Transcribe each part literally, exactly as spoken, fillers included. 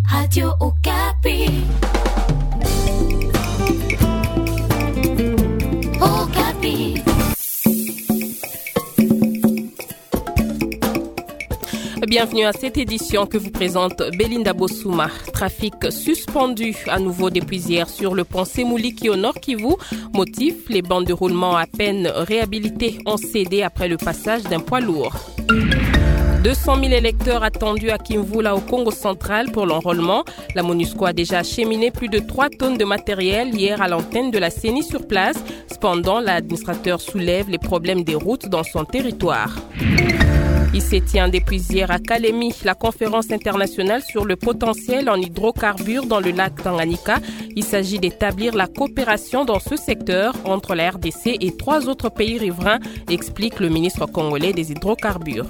Radio Okapi. Okapi. Bienvenue à cette édition que vous présente Belinda Bossouma. Trafic suspendu à nouveau depuis hier sur le pont Semuliki au Nord Kivu. Motif, les bandes de roulement à peine réhabilitées ont cédé après le passage d'un poids lourd. deux cent mille électeurs attendus à Kimvula au Congo central pour l'enrôlement. La MONUSCO a déjà acheminé plus de trois tonnes de matériel hier à l'antenne de la C E N I sur place. Cependant, l'administrateur soulève les problèmes des routes dans son territoire. Il se tient depuis hier à Kalemi la conférence internationale sur le potentiel en hydrocarbures dans le lac Tanganyika. Il s'agit d'établir la coopération dans ce secteur entre la R D C et trois autres pays riverains, explique le ministre congolais des hydrocarbures.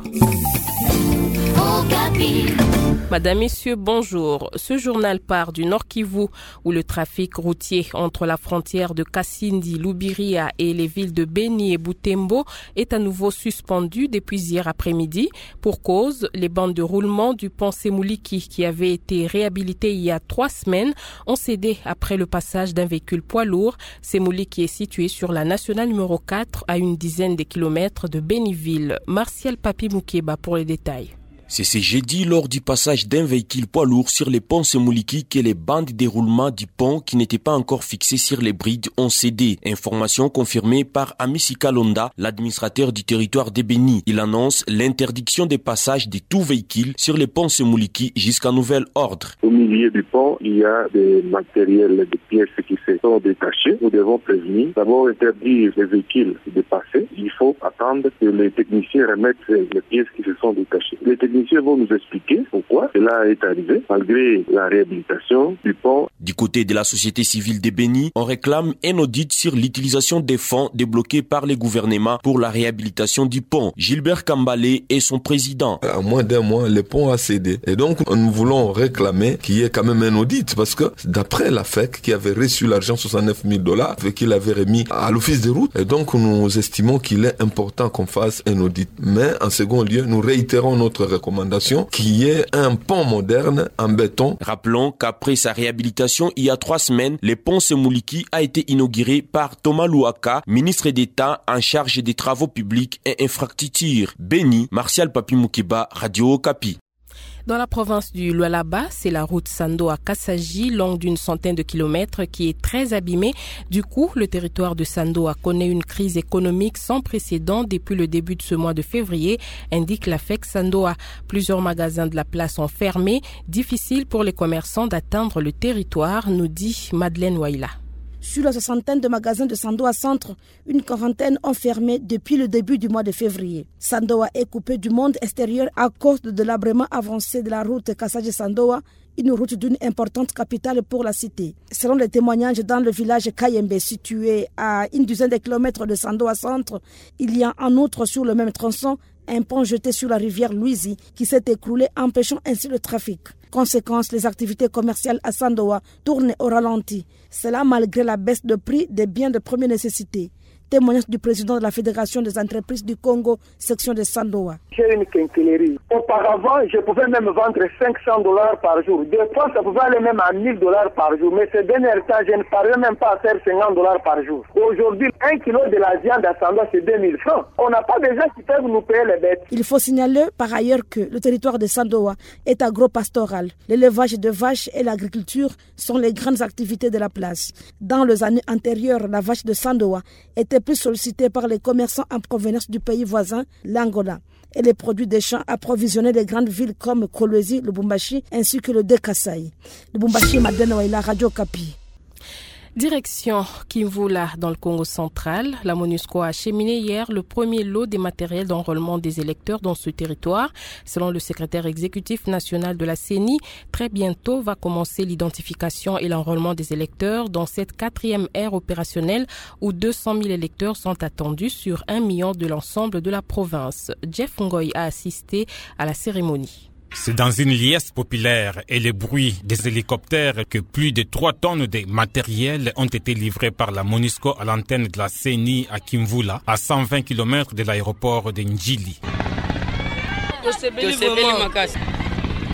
Madame, Messieurs, bonjour. Ce journal part du Nord Kivu où le trafic routier entre la frontière de Kasindi, Lubiria et les villes de Beni et Butembo est à nouveau suspendu depuis hier après-midi. Pour cause, les bandes de roulement du pont Semuliki qui avaient été réhabilitées il y a trois semaines ont cédé après le passage d'un véhicule poids lourd. Semuliki est situé sur la nationale numéro quatre à une dizaine de kilomètres de Beniville. Martial Papi Moukeba pour les détails. C'est ce jeudi lors du passage d'un véhicule poids lourd sur les ponts Semuliki que les bandes de déroulement du pont qui n'étaient pas encore fixées sur les brides ont cédé. Information confirmée par Amissi Kalonda, l'administrateur du territoire de Beni. Il annonce l'interdiction des passages de tout véhicule sur les ponts Semuliki jusqu'à nouvel ordre. Au milieu du pont, il y a des matériels, des pièces qui se sont détachées. Nous devons prévenir, d'abord interdire les véhicules de passer. Il faut attendre que les techniciens remettent les pièces qui se sont détachées. Les techniciens vont nous expliquer pourquoi cela est arrivé, malgré la réhabilitation du pont. Du côté de la société civile de Beni, on réclame un audit sur l'utilisation des fonds débloqués par les gouvernements pour la réhabilitation du pont. Gilbert Kambalé est son président. À moins d'un mois, le pont a cédé. Et donc, nous voulons réclamer qu'il y ait quand même un audit, parce que d'après la F E C, qui avait reçu l'argent soixante-neuf mille dollars, qu'il avait remis à l'office des routes, et donc nous estimons qu'il est important qu'on fasse un audit. Mais en second lieu, nous réitérons notre recommandation qui est un pont moderne en béton. Rappelons qu'après sa réhabilitation il y a trois semaines, le pont Semuliki a été inauguré par Thomas Louaka, ministre d'État en charge des travaux publics et infrastructures. Beni, Martial Papi Moukeba, Radio Okapi. Dans la province du Lualaba, c'est la route Sando à Kassaji, longue d'une centaine de kilomètres, qui est très abîmée. Du coup, le territoire de Sandoa connaît une crise économique sans précédent depuis le début de ce mois de février, indique la F E C Sandoa. Plusieurs magasins de la place ont fermé. Difficile pour les commerçants d'atteindre le territoire, nous dit Madeleine Waila. Sur la soixantaine de magasins de Sandoa Centre, une quarantaine ont fermé depuis le début du mois de février. Sandoa est coupé du monde extérieur à cause de délabrement avancé de la route Kassaji-Sandoa, une route d'une importante capitale pour la cité. Selon les témoignages dans le village Kayembe, situé à une dizaine de kilomètres de Sandoa Centre, il y a en outre sur le même tronçon un pont jeté sur la rivière Louisi qui s'est écroulé, empêchant ainsi le trafic. Conséquence, les activités commerciales à Sandoa tournent au ralenti. Cela malgré la baisse de prix des biens de première nécessité. Témoignage du président de la Fédération des entreprises du Congo, section de Sandoa. J'ai une quincaillerie. Auparavant, je pouvais même vendre cinq cents dollars par jour. Des fois, ça pouvait aller même à mille dollars par jour. Mais ces derniers temps, je ne parviens même pas à faire cinquante dollars par jour. Aujourd'hui, un kilo de la viande à Sandoa, c'est deux mille francs. On n'a pas de gens qui peuvent nous payer les bêtes. Il faut signaler par ailleurs que le territoire de Sandoa est agro-pastoral. L'élevage de vaches et l'agriculture sont les grandes activités de la place. Dans les années antérieures, la vache de Sandoa était plus sollicitée par les commerçants en provenance du pays voisin, l'Angola. Et les produits des champs approvisionnaient les grandes villes comme Kolwezi, Lubumbashi ainsi que le Dekasai. Lubumbashi, Madeleine Waila, Radio Okapi. Direction Kimvula dans le Congo central. La MONUSCO a acheminé hier le premier lot des matériels d'enrôlement des électeurs dans ce territoire. Selon le secrétaire exécutif national de la C E N I, très bientôt va commencer l'identification et l'enrôlement des électeurs dans cette quatrième ère opérationnelle où deux cent mille électeurs sont attendus sur un million de l'ensemble de la province. Jeff Ngoy a assisté à la cérémonie. C'est dans une liesse populaire et le bruit des hélicoptères que plus de trois tonnes de matériel ont été livrés par la MONUSCO à l'antenne de la C E N I à Kimvula, à cent vingt kilomètres de l'aéroport de Njili.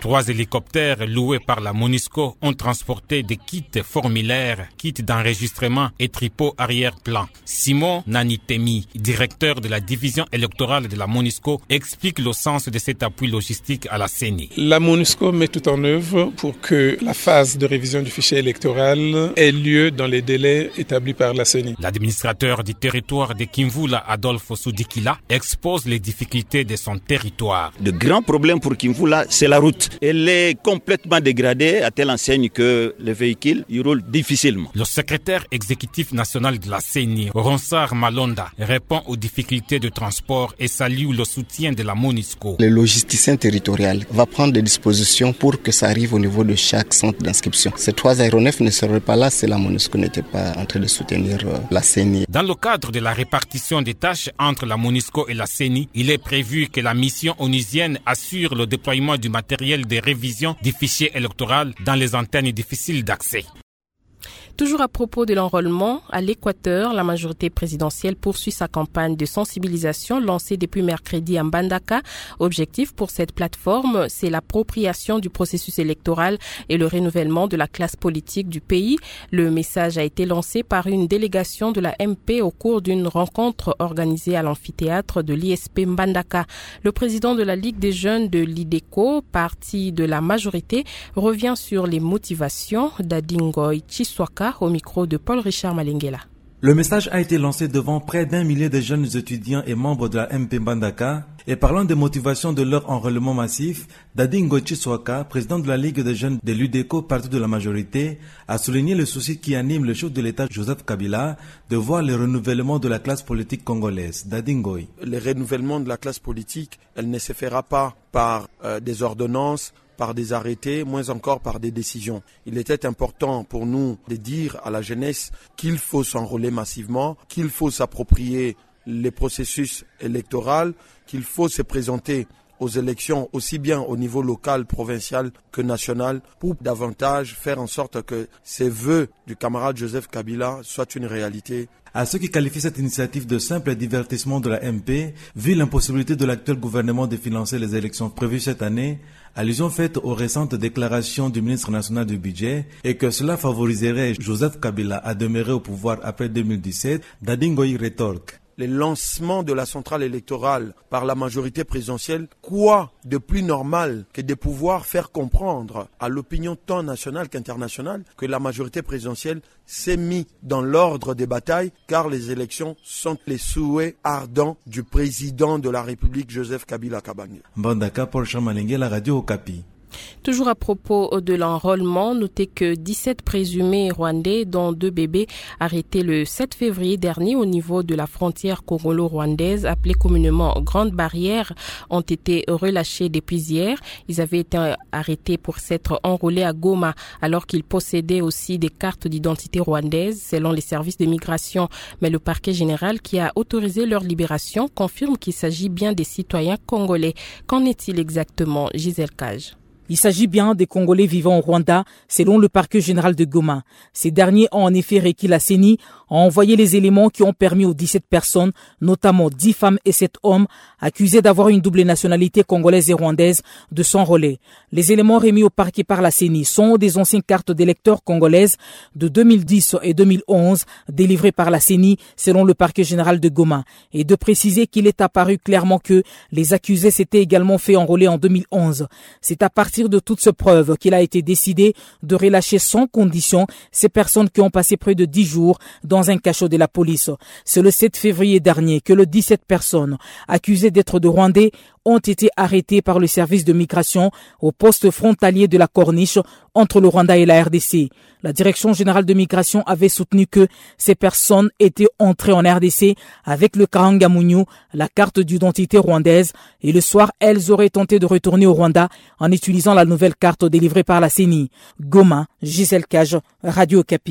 Trois hélicoptères loués par la MONUSCO ont transporté des kits formulaires, kits d'enregistrement et tripots arrière-plan. Simon Nanitemi, directeur de la division électorale de la MONUSCO, explique le sens de cet appui logistique à la C E N I. La MONUSCO met tout en œuvre pour que la phase de révision du fichier électoral ait lieu dans les délais établis par la C E N I. L'administrateur du territoire de Kimvula, Adolphe Soudikila, expose les difficultés de son territoire. Le grand problème pour Kimvula, c'est la route. Elle est complètement dégradée à telle enseigne que les véhicules y roulent difficilement. Le secrétaire exécutif national de la C E N I, Ronsard Malonda, répond aux difficultés de transport et salue le soutien de la MONUSCO. Le logisticien territorial va prendre des dispositions pour que ça arrive au niveau de chaque centre d'inscription. Ces trois aéronefs ne seraient pas là si la MONUSCO n'était pas en train de soutenir la C E N I. Dans le cadre de la répartition des tâches entre la MONUSCO et la C E N I, il est prévu que la mission onusienne assure le déploiement du matériel de révision du fichier électoral dans les antennes difficiles d'accès. Toujours à propos de l'enrôlement, à l'Équateur, la majorité présidentielle poursuit sa campagne de sensibilisation lancée depuis mercredi à Mbandaka. Objectif pour cette plateforme, c'est l'appropriation du processus électoral et le renouvellement de la classe politique du pays. Le message a été lancé par une délégation de la M P au cours d'une rencontre organisée à l'amphithéâtre de l'I S P Mbandaka. Le président de la Ligue des jeunes de l'I D E C O, parti de la majorité, revient sur les motivations d'Adingoy Chiswaka au micro de Paul-Richard Malengela. Le message a été lancé devant près d'un millier de jeunes étudiants et membres de la M P Mbandaka et parlant des motivations de leur enrôlement massif, Dadingo Chiswaka, président de la Ligue des jeunes de l'U D E C O, parti de la majorité, a souligné le souci qui anime le chef de l'État Joseph Kabila de voir le renouvellement de la classe politique congolaise. Dadingoy. Le renouvellement de la classe politique, elle ne se fera pas par euh, des ordonnances, par des arrêtés, moins encore par des décisions. Il était important pour nous de dire à la jeunesse qu'il faut s'enrôler massivement, qu'il faut s'approprier les processus électoraux, qu'il faut se présenter aux élections aussi bien au niveau local, provincial que national pour davantage faire en sorte que ces vœux du camarade Joseph Kabila soient une réalité. À ceux qui qualifient cette initiative de simple divertissement de la M P, vu l'impossibilité de l'actuel gouvernement de financer les élections prévues cette année, allusion faite aux récentes déclarations du ministre national du budget et que cela favoriserait Joseph Kabila à demeurer au pouvoir après deux mille dix-sept, Dadingoy rétorque. Le lancement de la centrale électorale par la majorité présidentielle, quoi de plus normal que de pouvoir faire comprendre à l'opinion tant nationale qu'internationale que la majorité présidentielle s'est mise dans l'ordre des batailles car les élections sont les souhaits ardents du président de la République Joseph Kabila Kabange. Mbandaka, Paul Chamalingue, la radio Okapi. Toujours à propos de l'enrôlement, notez que dix-sept présumés rwandais, dont deux bébés, arrêtés le sept février dernier au niveau de la frontière congolo-rwandaise, appelée communément Grande Barrière, ont été relâchés depuis hier. Ils avaient été arrêtés pour s'être enrôlés à Goma, alors qu'ils possédaient aussi des cartes d'identité rwandaises, selon les services de migration. Mais le parquet général, qui a autorisé leur libération, confirme qu'il s'agit bien des citoyens congolais. Qu'en est-il exactement, Gisèle Cage? Il s'agit bien des Congolais vivant au Rwanda, selon le parquet général de Goma. Ces derniers ont en effet requis la C E N I, ont envoyé les éléments qui ont permis aux dix-sept personnes, notamment dix femmes et sept hommes, accusés d'avoir une double nationalité congolaise et rwandaise, de s'enrôler. Les éléments remis au parquet par la C E N I sont des anciennes cartes d'électeurs congolaises de deux mille dix et deux mille onze, délivrées par la C E N I, selon le parquet général de Goma. Et de préciser qu'il est apparu clairement que les accusés s'étaient également fait enrôler en deux mille onze. C'est à partir de toutes ces preuves qu'il a été décidé de relâcher sans condition ces personnes qui ont passé près de dix jours dans un cachot de la police. C'est le sept février dernier que les dix-sept personnes accusées d'être de Rwandais ont été arrêtées par le service de migration au poste frontalier de la Corniche entre le Rwanda et la R D C. La direction générale de migration avait soutenu que ces personnes étaient entrées en R D C avec le Karangamunyu, la carte d'identité rwandaise, et le soir, elles auraient tenté de retourner au Rwanda en utilisant la nouvelle carte délivrée par la C E N I. Goma, Gisèle Cage, Radio Okapi.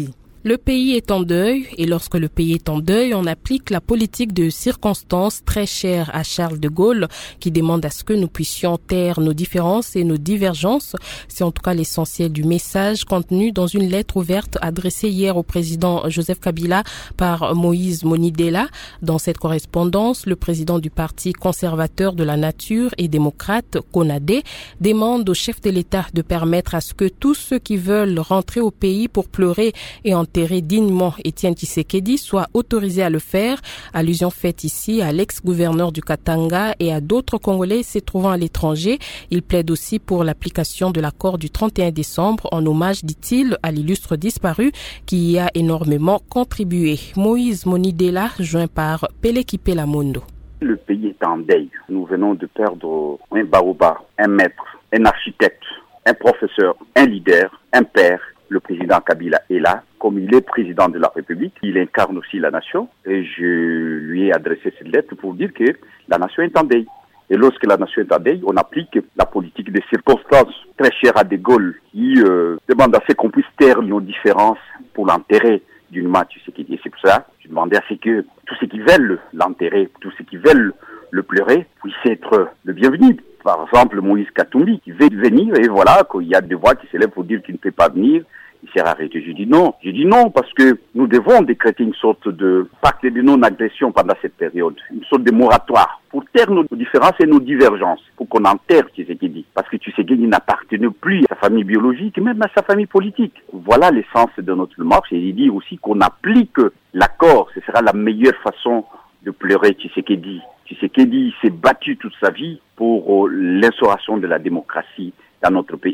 Le pays est en deuil et lorsque le pays est en deuil, on applique la politique de circonstance très chère à Charles de Gaulle qui demande à ce que nous puissions taire nos différences et nos divergences. C'est en tout cas l'essentiel du message contenu dans une lettre ouverte adressée hier au président Joseph Kabila par Moïse Monidela. Dans cette correspondance, le président du Parti conservateur de la nature et démocrate, CONADE, demande au chef de l'État de permettre à ce que tous ceux qui veulent rentrer au pays pour pleurer et enterrer dignement Étienne Tshisekedi soient autorisés à le faire. Allusion faite ici à l'ex-gouverneur du Katanga et à d'autres Congolais se trouvant à l'étranger. Il plaide aussi pour l'application de l'accord du trente et un décembre en hommage, dit-il, à l'illustre disparu qui y a énormément contribué. Moïse Monidela, joint par Peleki Pelamondo. Le pays est en deuil. Nous venons de perdre un baobab, un maître, un architecte, un professeur, un leader, un père. Le président Kabila est là. Comme il est président de la République, il incarne aussi la nation. Et je lui ai adressé cette lettre pour dire que la nation est en deuil. Et lorsque la nation est en deuil, on applique la politique des circonstances très chère à De Gaulle, qui euh, demande à ce qu'on puisse taire nos différences pour l'enterrer d'une main. Tu sais qui dit, c'est pour ça. Je demandais à ce que tous ceux qui veulent l'enterrer, tous ceux qui veulent le pleurer, puissent être le bienvenu. Par exemple, Moïse Katumbi, qui veut venir, et voilà, qu'il y a des voix qui s'élèvent pour dire qu'il ne peut pas venir, il sera arrêté. Je dis non. Je dis non parce que nous devons décréter une sorte de pacte de non-agression pendant cette période, une sorte de moratoire, pour taire nos différences et nos divergences, pour qu'on enterre Tshisekedi. Parce que Tshisekedi n'appartenait plus à sa famille biologique, même à sa famille politique. Voilà l'essence de notre marche, et il dit aussi qu'on applique l'accord, ce sera la meilleure façon de pleurer Tshisekedi. Tshisekedi s'est battu toute sa vie pour l'instauration de la démocratie dans notre pays.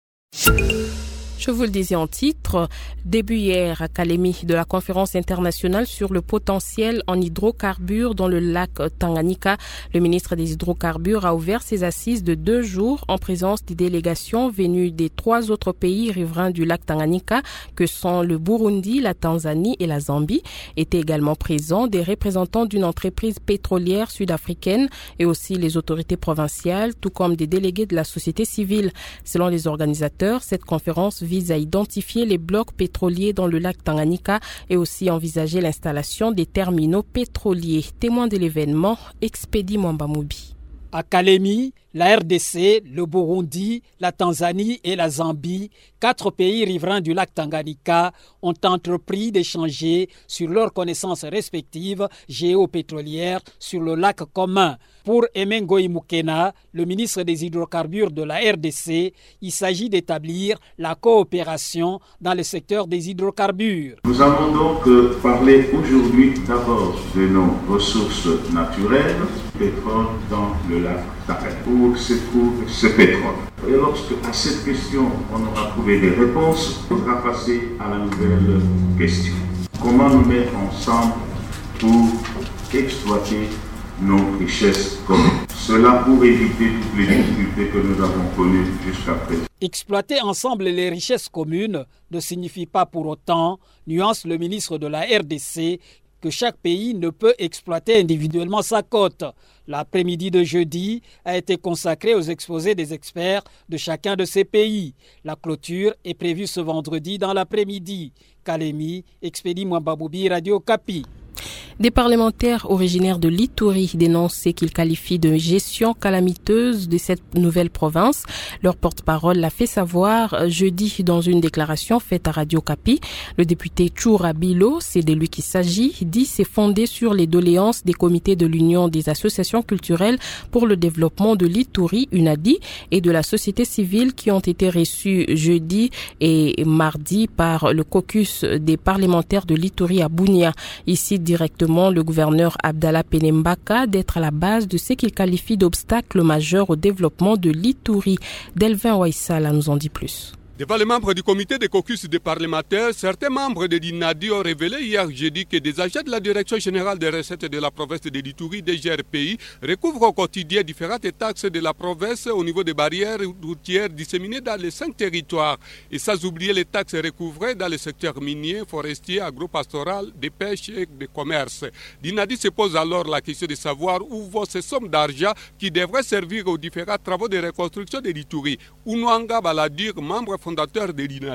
Je vous le disais en titre, début hier à Kalemi de la conférence internationale sur le potentiel en hydrocarbures dans le lac Tanganyika. Le ministre des hydrocarbures a ouvert ses assises de deux jours en présence des délégations venues des trois autres pays riverains du lac Tanganyika que sont le Burundi, la Tanzanie et la Zambie. Étaient également présents des représentants d'une entreprise pétrolière sud-africaine et aussi les autorités provinciales, tout comme des délégués de la société civile. Selon les organisateurs, cette conférence vise à identifier les blocs pétroliers dans le lac Tanganyika et aussi envisager l'installation des terminaux pétroliers. Témoin de l'événement, Expédie Mwambamoubi. À Kalemi, la R D C, le Burundi, la Tanzanie et la Zambie, quatre pays riverains du lac Tanganyika, ont entrepris d'échanger sur leurs connaissances respectives géopétrolières sur le lac commun. Pour Emengoï Mukena, le ministre des hydrocarbures de la R D C, il s'agit d'établir la coopération dans le secteur des hydrocarbures. Nous allons donc parler aujourd'hui d'abord de nos ressources naturelles, pétrole dans le lac Tanganyika. Où se trouve ce pétrole? Et lorsque à cette question on aura trouvé des réponses, on va passer à la nouvelle question. Comment nous mettre ensemble pour exploiter nos richesses communes? Cela pour éviter toutes les difficultés que nous avons connues jusqu'à présent. Exploiter ensemble les richesses communes ne signifie pas pour autant, nuance le ministre de la R D C, que chaque pays ne peut exploiter individuellement sa côte. L'après-midi de jeudi a été consacré aux exposés des experts de chacun de ces pays. La clôture est prévue ce vendredi dans l'après-midi. Kalemi, Expédie Mwambamoubi, Radio Kapi. Des parlementaires originaires de l'Ituri dénoncent ce qu'ils qualifient de gestion calamiteuse de cette nouvelle province. Leur porte-parole l'a fait savoir jeudi dans une déclaration faite à Radio Kapi. Le député Choura Bilo, c'est de lui qu'il s'agit, dit c'est fondé sur les doléances des comités de l'Union des associations culturelles pour le développement de l'Ituri, UNADI, et de la société civile qui ont été reçus jeudi et mardi par le caucus des parlementaires de l'Ituri à Bunia. Ici, directement le gouverneur Abdallah Penembaka d'être à la base de ce qu'il qualifie d'obstacle majeur au développement de l'Ituri. Delvin Waissala nous en dit plus. Devant les membres du comité de caucus des parlementaires, certains membres de l'INADI ont révélé hier jeudi que des agents de la Direction générale des recettes de la province de l'Ituri, D G R P I, recouvrent au quotidien différentes taxes de la province au niveau des barrières routières disséminées dans les cinq territoires. Et sans oublier les taxes recouvrées dans les secteurs miniers, forestiers, agropastoral, de pêche et de commerce. L'INADI se pose alors la question de savoir où vont ces sommes d'argent qui devraient servir aux différents travaux de reconstruction de l'Ituri. Ounouanga Baladir, membre fondateur de l'INADI.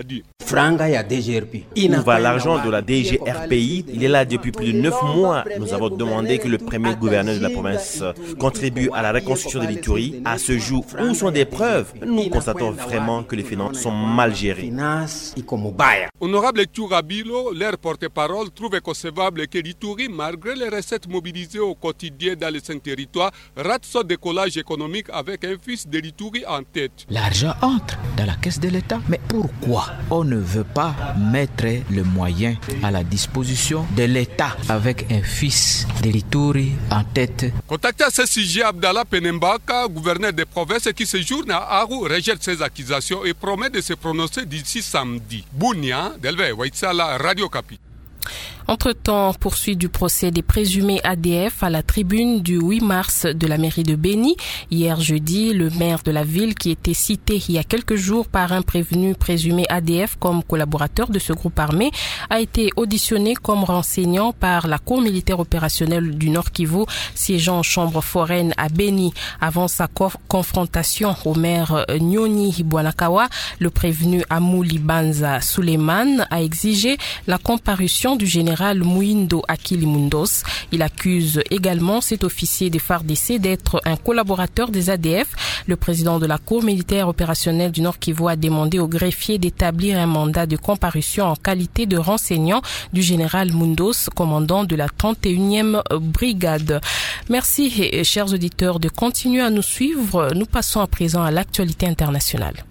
Où va l'argent de la D G R P I? Il est là depuis plus de neuf mois. Nous avons demandé que le premier gouverneur de la province contribue à la reconstruction de l'Ituri. À ce jour, où sont des preuves? Nous constatons vraiment que les finances sont mal gérées. Honorable Tourabilo, leur porte-parole, trouve concevable que l'Ituri, malgré les recettes mobilisées au quotidien dans les cinq territoires, rate son décollage économique avec un fils de l'Ituri en tête. L'argent entre dans la caisse de l'État, mais pourquoi on ne veut pas mettre le moyen à la disposition de l'État avec un fils de l'Ituri en tête? Contacté à ce sujet, Abdallah Penembaka, gouverneur des provinces qui séjourne à Aru, rejette ces accusations et promet de se prononcer d'ici samedi. Bounia, Delve, Waitsala, Radio Capi. Entre-temps, poursuite du procès des présumés A D F à la tribune du huit mars de la mairie de Béni. Hier jeudi, le maire de la ville, qui était cité il y a quelques jours par un prévenu présumé A D F comme collaborateur de ce groupe armé, a été auditionné comme renseignant par la Cour militaire opérationnelle du Nord Kivu, siégeant en chambre foraine à Béni. Avant sa co- confrontation au maire Nyoni Bwanakawa, le prévenu Amouli Banza Suleiman a exigé la comparution du général Mouindo Akili-Mundos. Il accuse également cet officier des F A R D C d'être un collaborateur des A D F. Le président de la Cour militaire opérationnelle du Nord Kivu a demandé au greffier d'établir un mandat de comparution en qualité de renseignant du général Mundos, commandant de la trente et unième brigade. Merci, et, chers auditeurs, de continuer à nous suivre. Nous passons à présent à l'actualité internationale.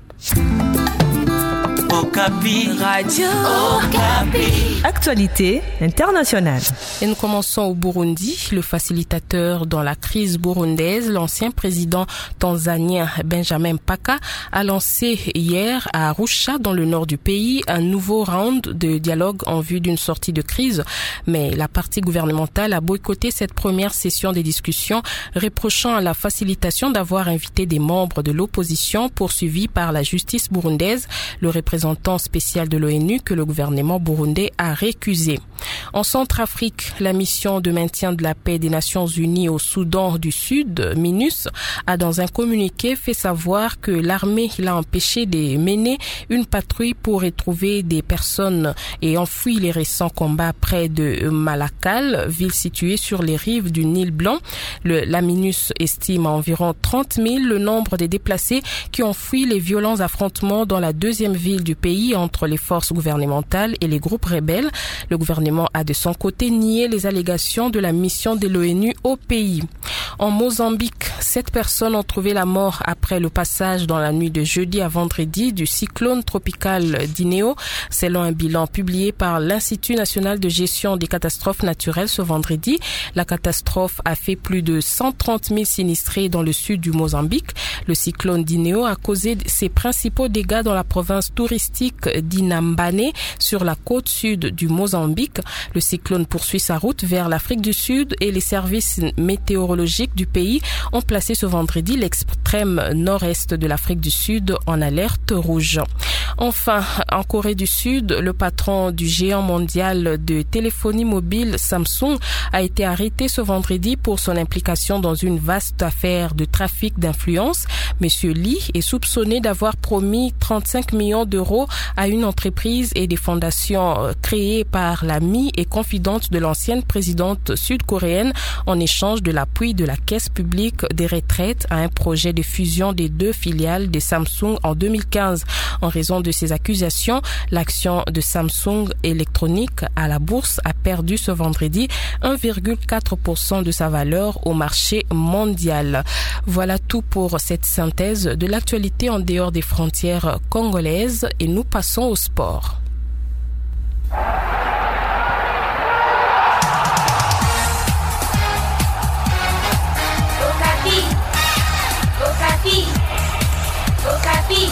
Okapi. Radio Okapi. Actualité internationale. Et nous commençons au Burundi. Le facilitateur dans la crise burundaise, l'ancien président tanzanien Benjamin Mpaka, a lancé hier à Arusha, dans le nord du pays, un nouveau round de dialogue en vue d'une sortie de crise. Mais la partie gouvernementale a boycotté cette première session des discussions, reprochant à la facilitation d'avoir invité des membres de l'opposition poursuivis par la justice burundaise. Le représentant spécial de l'ONU que le gouvernement burundais a récusé. En Centrafrique, la mission de maintien de la paix des Nations Unies au Soudan du Sud, MINUS, a dans un communiqué fait savoir que l'armée l'a empêché de mener une patrouille pour retrouver des personnes et enfouir les récents combats près de Malakal, ville située sur les rives du Nil Blanc. Le, la MINUS estime à environ trente mille le nombre des déplacés qui ont fui les violents affrontements dans la deuxième ville du pays entre les forces gouvernementales et les groupes rebelles. Le gouvernement a de son côté nié les allégations de la mission de l'ONU au pays. En Mozambique, sept personnes ont trouvé la mort après le passage dans la nuit de jeudi à vendredi du cyclone tropical Dineo, selon un bilan publié par l'Institut national de gestion des catastrophes naturelles ce vendredi. La catastrophe a fait plus de cent trente mille sinistrés dans le sud du Mozambique. Le cyclone Dineo a causé ses principaux dégâts dans la province touristique d'Inambane, sur la côte sud du Mozambique. Le cyclone poursuit sa route vers l'Afrique du Sud et les services météorologiques du pays ont placé ce vendredi l'extrême nord-est de l'Afrique du Sud en alerte rouge. Enfin, en Corée du Sud, le patron du géant mondial de téléphonie mobile Samsung a été arrêté ce vendredi pour son implication dans une vaste affaire de trafic d'influence. Monsieur Lee est soupçonné d'avoir promis trente-cinq millions d'euros à une entreprise et des fondations créées par l'amie et confidente de l'ancienne présidente sud-coréenne en échange de l'appui de la Caisse publique des retraites à un projet de fusion des deux filiales de Samsung en deux mille quinze. En raison de ces accusations, l'action de Samsung Electronics à la bourse a perdu ce vendredi un virgule quatre pour cent de sa valeur au marché mondial. Voilà tout pour cette synthèse de l'actualité en dehors des frontières congolaises et nous passons au sport. Okapi. Okapi. Okapi.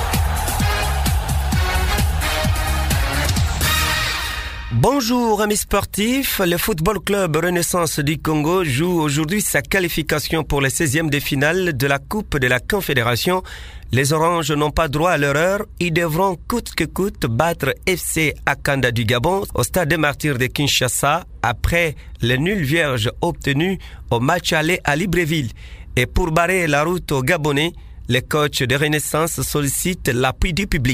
Bonjour amis sportifs, le Football Club Renaissance du Congo joue aujourd'hui sa qualification pour les seizièmes de finale de la Coupe de la Confédération. Les Oranges n'ont pas droit à l'erreur, ils devront coûte que coûte battre F C Akanda du Gabon au stade des Martyrs de Kinshasa après le nul vierge obtenu au match aller à Libreville. Et pour barrer la route aux Gabonais, les coachs de Renaissance sollicitent l'appui du public.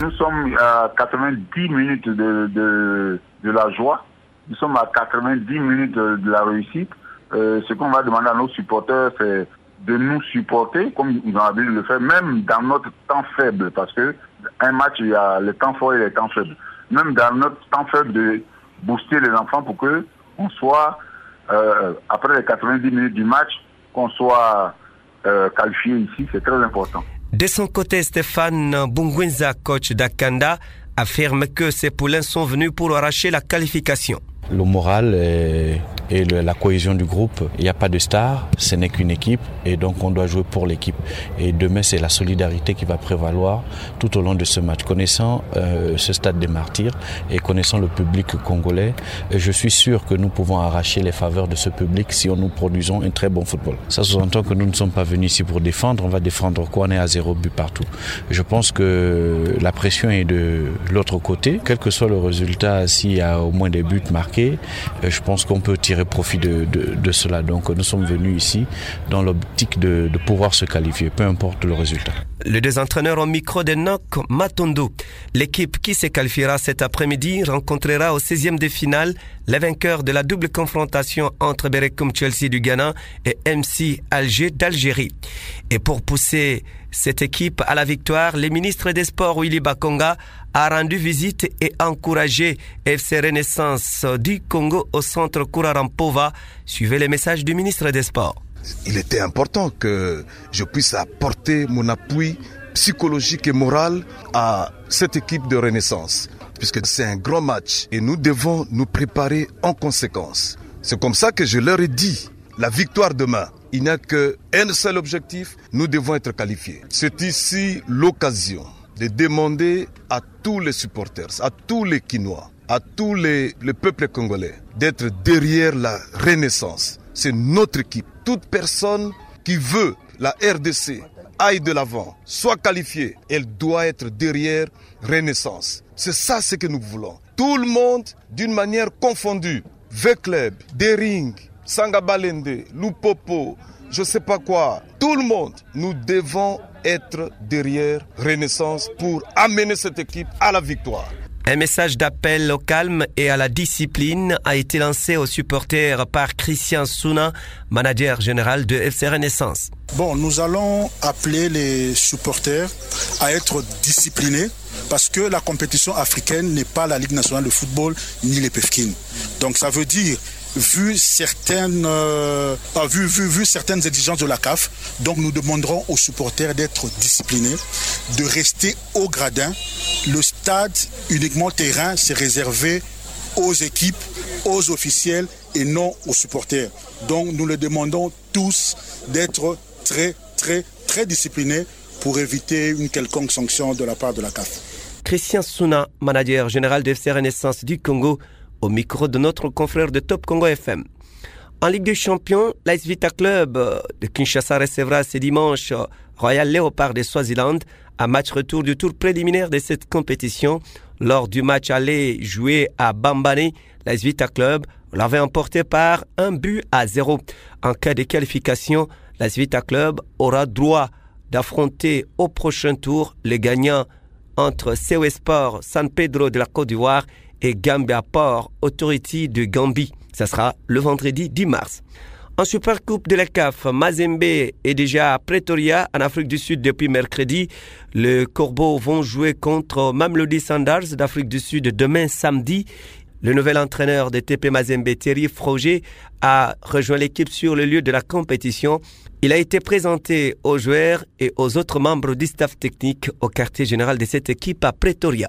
Nous sommes à quatre-vingt-dix minutes de, de, de la joie. Nous sommes à quatre-vingt-dix minutes de, de la réussite. Euh, ce qu'on va demander à nos supporters, c'est de nous supporter, comme ils ont l'habitude de le faire, même dans notre temps faible, parce que un match, il y a le temps fort et le temps faible. Même dans notre temps faible, de booster les enfants pour que on soit, euh, après les quatre-vingt-dix minutes du match, qu'on soit euh, qualifié ici, c'est très important. De son côté, Stéphane Bungwenza, coach d'Akanda, affirme que ces poulains sont venus pour arracher la qualification. Le moral et, et le, la cohésion du groupe, il n'y a pas de star, ce n'est qu'une équipe et donc on doit jouer pour l'équipe. Et demain, c'est la solidarité qui va prévaloir tout au long de ce match. Connaissant euh, ce stade des martyrs et connaissant le public congolais, je suis sûr que nous pouvons arracher les faveurs de ce public si nous produisons un très bon football. Ça sous-entend que nous ne sommes pas venus ici pour défendre, on va défendre quoi, on est à zéro but partout. Je pense que la pression est de l'autre côté, quel que soit le résultat, s'il y a au moins des buts marqués, je pense qu'on peut tirer profit de, de, de cela. Donc nous sommes venus ici dans l'optique de, de pouvoir se qualifier, peu importe le résultat. Les deux entraîneurs au micro de Nok Matondo. L'équipe qui se qualifiera cet après-midi rencontrera au seizième de finale les vainqueurs de la double confrontation entre Berekum Chelsea du Ghana et M C Alger d'Algérie. Et pour pousser cette équipe à la victoire, le ministre des Sports Willy Bakonga a rendu visite et encouragé F C Renaissance du Congo au centre Kourarampova. Suivez les messages du ministre des Sports. Il était important que je puisse apporter mon appui psychologique et moral à cette équipe de Renaissance, puisque c'est un grand match et nous devons nous préparer en conséquence. C'est comme ça que je leur ai dit, la victoire demain, il n'y a qu'un seul objectif, nous devons être qualifiés. C'est ici l'occasion de demander à tous les supporters, à tous les Quinois, à tous les, les peuples congolais d'être derrière la Renaissance. C'est notre équipe. Toute personne qui veut la R D C aille de l'avant, soit qualifiée, elle doit être derrière Renaissance. C'est ça ce que nous voulons. Tout le monde, d'une manière confondue, V-Club, Dering, Sangabalende, Lupopo, je ne sais pas quoi, tout le monde, nous devons être derrière Renaissance pour amener cette équipe à la victoire. Un message d'appel au calme et à la discipline a été lancé aux supporters par Christian Souna, manager général de F C Renaissance. Bon, nous allons appeler les supporters à être disciplinés parce que la compétition africaine n'est pas la Ligue nationale de football ni les P E F C I N. Donc ça veut dire, vu certaines, euh, vu, vu, vu certaines exigences de la C A F, donc nous demanderons aux supporters d'être disciplinés, de rester au gradin. Le stade, uniquement terrain, c'est réservé aux équipes, aux officiels et non aux supporters. Donc nous les demandons tous d'être très, très, très disciplinés pour éviter une quelconque sanction de la part de la C A F. Christian Souna, manager général de F C Renaissance du Congo, au micro de notre confrère de Top Congo F M. En Ligue des Champions, l'A S Vita Club de Kinshasa recevra ce dimanche Royal Léopard de Swaziland, un match retour du tour préliminaire de cette compétition. Lors du match aller joué à Bambane, l'A S Vita Club l'avait emporté par un but à zéro. En cas de qualification, l'A S Vita Club aura droit d'affronter au prochain tour les gagnants entre C O S Sport San Pedro de la Côte d'Ivoire et Gambia Port Authority de Gambie. Ça sera le vendredi dix mars. En Super Coupe de la C A F, Mazembe est déjà à Pretoria, en Afrique du Sud, depuis mercredi. Les Corbeaux vont jouer contre Mamelodi Sundowns d'Afrique du Sud demain samedi. Le nouvel entraîneur de T P Mazembe, Thierry Froger, a rejoint l'équipe sur le lieu de la compétition. Il a été présenté aux joueurs et aux autres membres du staff technique au quartier général de cette équipe à Pretoria.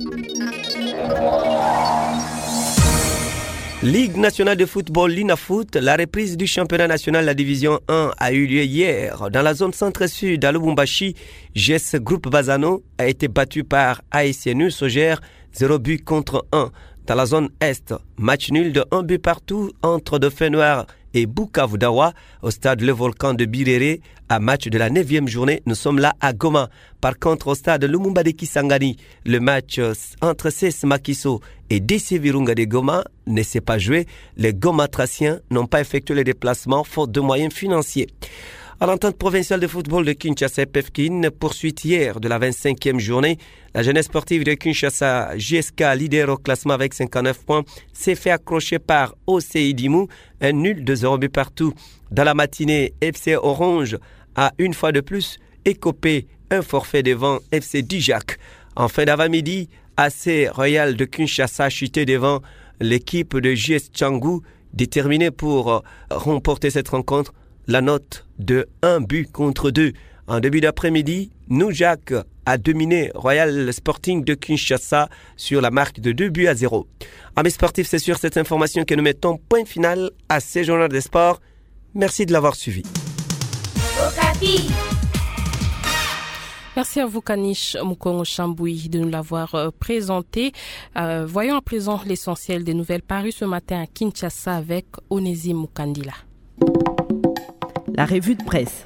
Ligue nationale de football, l'INAFoot, la reprise du championnat national de la division un a eu lieu hier. Dans la zone centre-sud à Lubumbashi, G S Groupe Bazano a été battu par A S N U Sogère, zéro but contre un. Dans la zone est, match nul de un but partout entre Dauphin Noir et Bukavu Dawa au stade Le Volcan de Birere. À match de la neuvième journée, nous sommes là à Goma. Par contre, au stade Lumumba de Kisangani, le match entre C S Makiso et D C Virunga de Goma ne s'est pas joué. Les Gomatraciens n'ont pas effectué les déplacements faute de moyens financiers. À l'entente provinciale de football de Kinshasa, Pefkin, poursuite hier de la vingt-cinquième journée. La jeunesse sportive de Kinshasa, J S K, leader au classement avec cinquante-neuf points, s'est fait accrocher par O C I Dimou, un nul de zéro but partout. Dans la matinée, F C Orange a une fois de plus écopé un forfait devant F C Dijak. En fin d'avant-midi, A C Royal de Kinshasa chuté devant l'équipe de J S Tchangou, déterminée pour remporter cette rencontre. La note de un but contre deux. En début d'après-midi, Noujak a dominé Royal Sporting de Kinshasa sur la marque de deux buts à zéro. Amis sportifs, c'est sur cette information que nous mettons point final à ces journaux des sports. Merci de l'avoir suivi. Okapi. Merci à vous, Kanish Mukongo Chamboui, de nous l'avoir euh, présenté. Euh, voyons à présent l'essentiel des nouvelles parues ce matin à Kinshasa avec Onésime Mukandila. La revue de presse.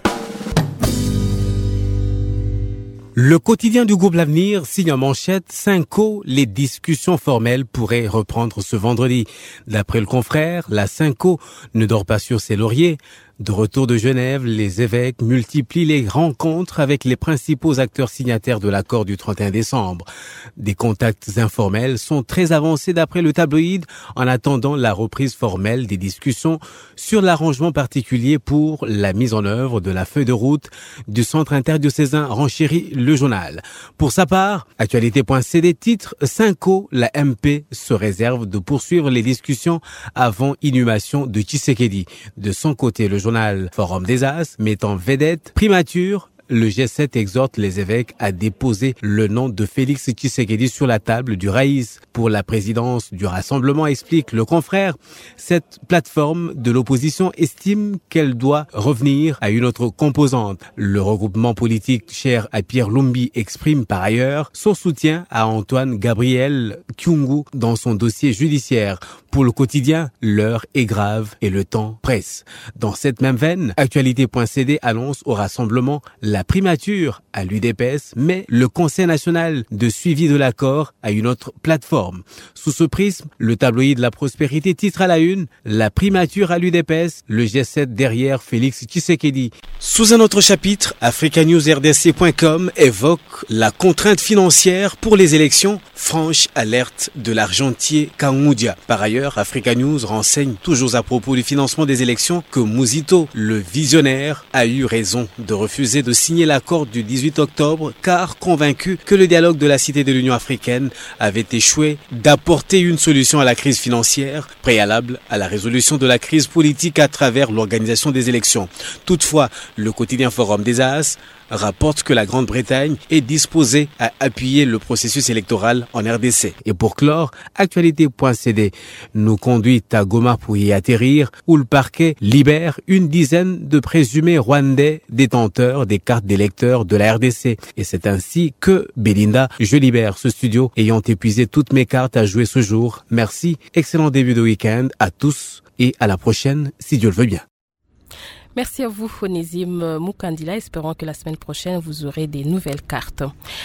Le quotidien du groupe L'Avenir signe en manchette Cinco, les discussions formelles pourraient reprendre ce vendredi. D'après le confrère, la Cinco ne dort pas sur ses lauriers. De retour de Genève, les évêques multiplient les rencontres avec les principaux acteurs signataires de l'accord du trente et un décembre. Des contacts informels sont très avancés d'après le tabloïd en attendant la reprise formelle des discussions sur l'arrangement particulier pour la mise en œuvre de la feuille de route du centre interdiocésain, renchérit le journal. Pour sa part, actualité point c d titre Cinco, la M P se réserve de poursuivre les discussions avant inhumation de Tshisekedi. De son côté, le journal Forum des As met en vedette primature. Le G sept exhorte les évêques à déposer le nom de Félix Tshisekedi sur la table du Raïs pour la présidence du Rassemblement, explique le confrère. Cette plateforme de l'opposition estime qu'elle doit revenir à une autre composante. Le regroupement politique cher à Pierre Lumbi exprime par ailleurs son soutien à Antoine Gabriel Kyungu dans son dossier judiciaire. Pour le quotidien, l'heure est grave et le temps presse. Dans cette même veine, actualité point c d annonce au Rassemblement la primature à l'U D P S, mais le Conseil national de suivi de l'accord à une autre plateforme. Sous ce prisme, le tabloïd de la prospérité titre à la une la primature à l'U D P S, le G sept derrière Félix Tshisekedi. Sous un autre chapitre, africa news r d c point com évoque la contrainte financière pour les élections, franche alerte de l'argentier Kangoudia. Par ailleurs, Africa News renseigne toujours à propos du financement des élections que Mouzito, le visionnaire, a eu raison de refuser de signer l'accord du dix-huit octobre car convaincu que le dialogue de la Cité de l'Union africaine avait échoué d'apporter une solution à la crise financière préalable à la résolution de la crise politique à travers l'organisation des élections. Toutefois, le quotidien Forum des As rapporte que la Grande-Bretagne est disposée à appuyer le processus électoral en R D C. Et pour clore, actualité point c d nous conduit à Goma pour y atterrir, où le parquet libère une dizaine de présumés rwandais détenteurs des cartes d'électeurs de la R D C. Et c'est ainsi que, Belinda, je libère ce studio ayant épuisé toutes mes cartes à jouer ce jour. Merci, excellent début de week-end à tous et à la prochaine, si Dieu le veut bien. Merci à vous, Onésime Mukandila. Espérons que la semaine prochaine, vous aurez des nouvelles cartes.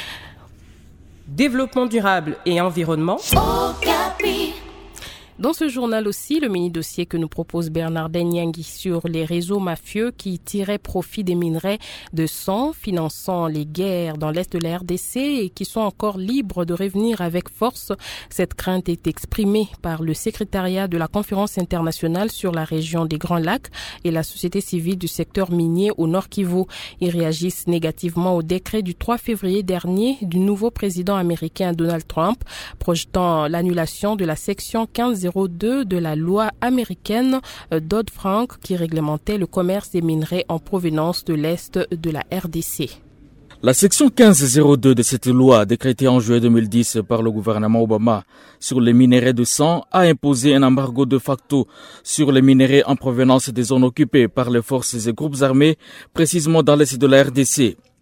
Développement durable et environnement. Okapi. Dans ce journal aussi, le mini-dossier que nous propose Bernard Denyangui sur les réseaux mafieux qui tiraient profit des minerais de sang, finançant les guerres dans l'est de la R D C et qui sont encore libres de revenir avec force. Cette crainte est exprimée par le secrétariat de la conférence internationale sur la région des Grands Lacs et la société civile du secteur minier au Nord Kivu. Ils réagissent négativement au décret du trois février dernier du nouveau président américain Donald Trump, projetant l'annulation de la section quinze zéro deux de la loi américaine Dodd-Frank qui réglementait le commerce des minerais en provenance de l'Est de la R D C. La section quinze zéro deux de cette loi, décrétée en juillet deux mille dix par le gouvernement Obama sur les minerais de sang, a imposé un embargo de facto sur les minerais en provenance des zones occupées par les forces et groupes armés, précisément dans l'Est de la R D C.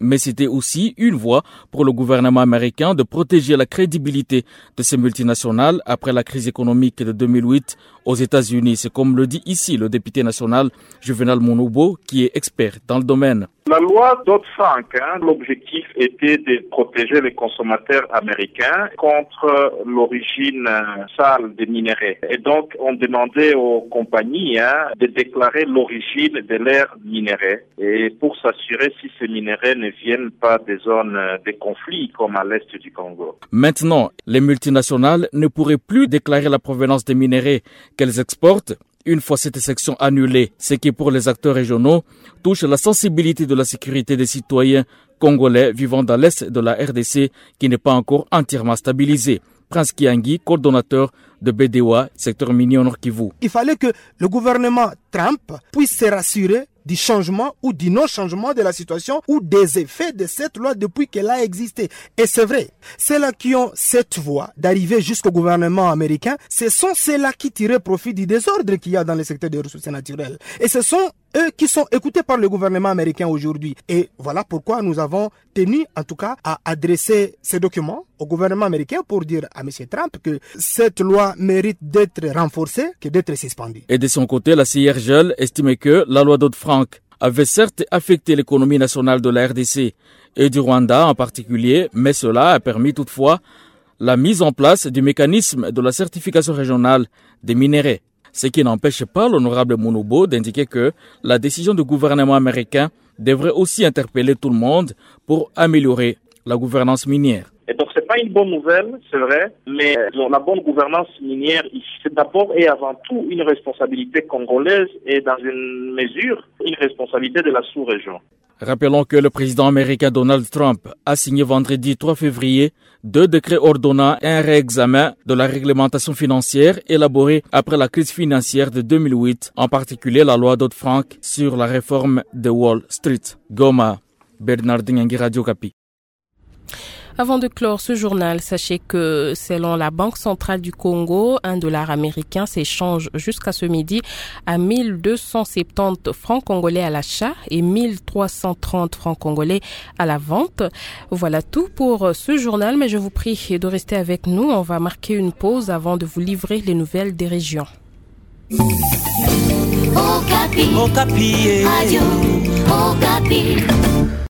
Mais c'était aussi une voie pour le gouvernement américain de protéger la crédibilité de ces multinationales après la crise économique de deux mille huit aux États-Unis. C'est comme le dit ici le député national Juvenal Monobo, qui est expert dans le domaine. La loi Dodd-Frank, hein, l'objectif était de protéger les consommateurs américains contre l'origine sale des minéraux. Et donc, on demandait aux compagnies hein, de déclarer l'origine de leurs minéraux et pour s'assurer si ces minéraux ne viennent pas des zones de conflit comme à l'est du Congo. Maintenant, les multinationales ne pourraient plus déclarer la provenance des minéraux qu'elles exportent une fois cette section annulée, ce qui pour les acteurs régionaux touche la sensibilité de la sécurité des citoyens congolais vivant dans l'est de la R D C qui n'est pas encore entièrement stabilisé. Prince Kiangi, coordonnateur de B D O A, secteur minier au Nord Kivu. Il fallait que le gouvernement Trump puisse se rassurer du changement ou du non-changement de la situation ou des effets de cette loi depuis qu'elle a existé. Et c'est vrai, ceux-là qui ont cette voie d'arriver jusqu'au gouvernement américain, ce sont ceux-là qui tiraient profit du désordre qu'il y a dans le secteur des ressources naturelles. Et ce sont eux qui sont écoutés par le gouvernement américain aujourd'hui. Et voilà pourquoi nous avons tenu, en tout cas, à adresser ces documents au gouvernement américain pour dire à M. Trump que cette loi mérite d'être renforcée que d'être suspendue. Et de son côté, la C I R G L estimait que la loi Dodd-Frank avait certes affecté l'économie nationale de la R D C et du Rwanda en particulier, mais cela a permis toutefois la mise en place du mécanisme de la certification régionale des minéraux. Ce qui n'empêche pas l'honorable Monobo d'indiquer que la décision du gouvernement américain devrait aussi interpeller tout le monde pour améliorer la gouvernance minière. Et donc, c'est pas une bonne nouvelle, c'est vrai, mais la bonne gouvernance minière, c'est d'abord et avant tout une responsabilité congolaise et dans une mesure, une responsabilité de la sous-région. Rappelons que le président américain Donald Trump a signé vendredi trois février deux décrets ordonnant un réexamen de la réglementation financière élaborée après la crise financière de deux mille huit, en particulier la loi Dodd-Frank sur la réforme de Wall Street. Goma, Bernardin Ngui, Radio Okapi. Avant de clore ce journal, sachez que selon la Banque centrale du Congo, un dollar américain s'échange jusqu'à ce midi à mille deux cent soixante-dix francs congolais à l'achat et mille trois cent trente francs congolais à la vente. Voilà tout pour ce journal, mais je vous prie de rester avec nous. On va marquer une pause avant de vous livrer les nouvelles des régions. Okapi. Okapi. Radio Okapi.